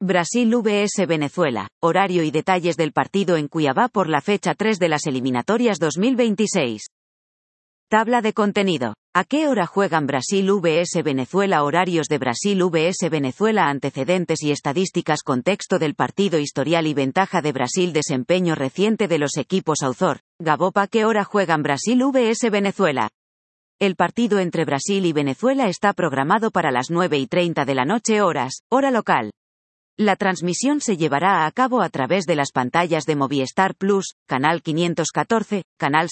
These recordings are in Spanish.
Brasil vs Venezuela, horario y detalles del partido en Cuiabá por la fecha 3 de las eliminatorias 2026. Tabla de contenido. ¿A qué hora juegan Brasil vs Venezuela? Horarios de Brasil vs Venezuela. Antecedentes y estadísticas. Contexto del partido. Historial y ventaja de Brasil. Desempeño reciente de los equipos. Autor, Gabop. ¿A qué hora juegan Brasil vs Venezuela? El partido entre Brasil y Venezuela está programado para las 9:30 de la noche hora local. La transmisión se llevará a cabo a través de las pantallas de Movistar Plus, canal 514, canal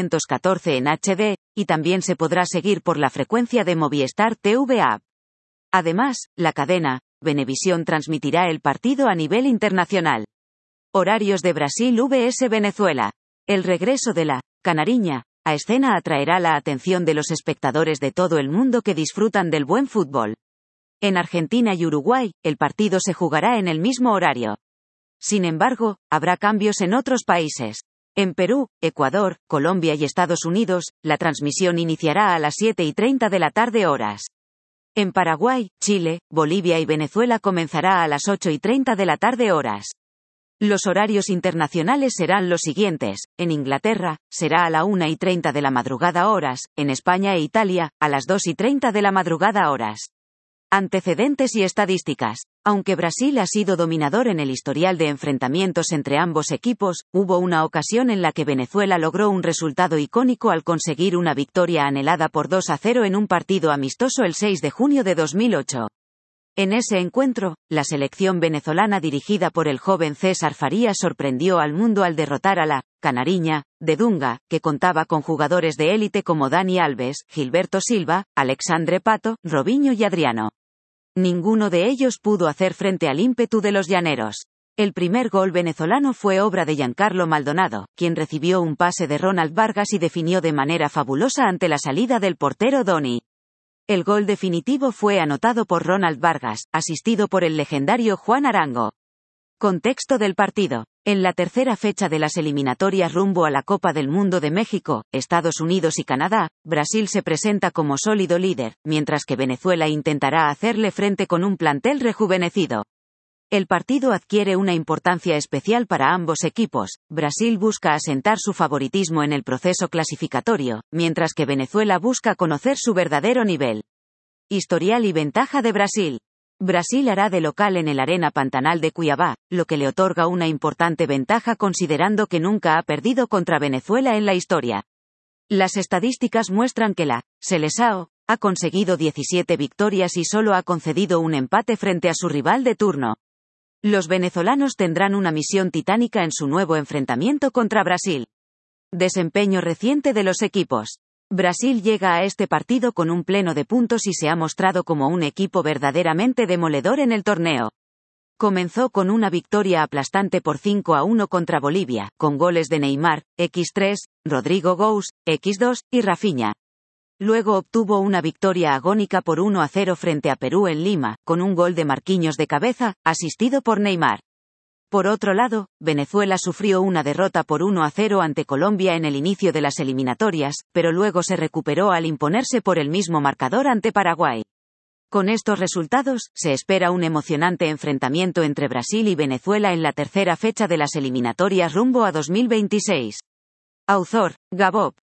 714 en HD, y también se podrá seguir por la frecuencia de Movistar TV App. Además, la cadena, Venevisión transmitirá el partido a nivel internacional. Horarios de Brasil vs Venezuela. El regreso de la Canariña a escena atraerá la atención de los espectadores de todo el mundo que disfrutan del buen fútbol. En Argentina y Uruguay, el partido se jugará en el mismo horario. Sin embargo, habrá cambios en otros países. En Perú, Ecuador, Colombia y Estados Unidos, la transmisión iniciará a las 7:30 de la tarde horas. En Paraguay, Chile, Bolivia y Venezuela comenzará a las 8:30 de la tarde horas. Los horarios internacionales serán los siguientes: en Inglaterra, será a la 1:30 de la madrugada horas, en España e Italia, a las 2:30 de la madrugada horas. Antecedentes y estadísticas. Aunque Brasil ha sido dominador en el historial de enfrentamientos entre ambos equipos, hubo una ocasión en la que Venezuela logró un resultado icónico al conseguir una victoria anhelada por 2-0 en un partido amistoso el 6 de junio de 2008. En ese encuentro, la selección venezolana dirigida por el joven César Farías sorprendió al mundo al derrotar a la Canariña de Dunga, que contaba con jugadores de élite como Dani Alves, Gilberto Silva, Alexandre Pato, Robinho y Adriano. Ninguno de ellos pudo hacer frente al ímpetu de los llaneros. El primer gol venezolano fue obra de Giancarlo Maldonado, quien recibió un pase de Ronald Vargas y definió de manera fabulosa ante la salida del portero Doni. El gol definitivo fue anotado por Ronald Vargas, asistido por el legendario Juan Arango. Contexto del partido. En la tercera fecha de las eliminatorias rumbo a la Copa del Mundo de México, Estados Unidos y Canadá, Brasil se presenta como sólido líder, mientras que Venezuela intentará hacerle frente con un plantel rejuvenecido. El partido adquiere una importancia especial para ambos equipos. Brasil busca asentar su favoritismo en el proceso clasificatorio, mientras que Venezuela busca conocer su verdadero nivel. Historial y ventaja de Brasil. Brasil hará de local en el Arena Pantanal de Cuiabá, lo que le otorga una importante ventaja considerando que nunca ha perdido contra Venezuela en la historia. Las estadísticas muestran que la Seleção ha conseguido 17 victorias y solo ha concedido un empate frente a su rival de turno. Los venezolanos tendrán una misión titánica en su nuevo enfrentamiento contra Brasil. Desempeño reciente de los equipos. Brasil llega a este partido con un pleno de puntos y se ha mostrado como un equipo verdaderamente demoledor en el torneo. Comenzó con una victoria aplastante por 5-1 contra Bolivia, con goles de Neymar, X3, Rodrigo Gous, X2, y Rafinha. Luego obtuvo una victoria agónica por 1-0 frente a Perú en Lima, con un gol de Marquinhos de cabeza, asistido por Neymar. Por otro lado, Venezuela sufrió una derrota por 1-0 ante Colombia en el inicio de las eliminatorias, pero luego se recuperó al imponerse por el mismo marcador ante Paraguay. Con estos resultados, se espera un emocionante enfrentamiento entre Brasil y Venezuela en la tercera fecha de las eliminatorias rumbo a 2026. Autor, Gabop.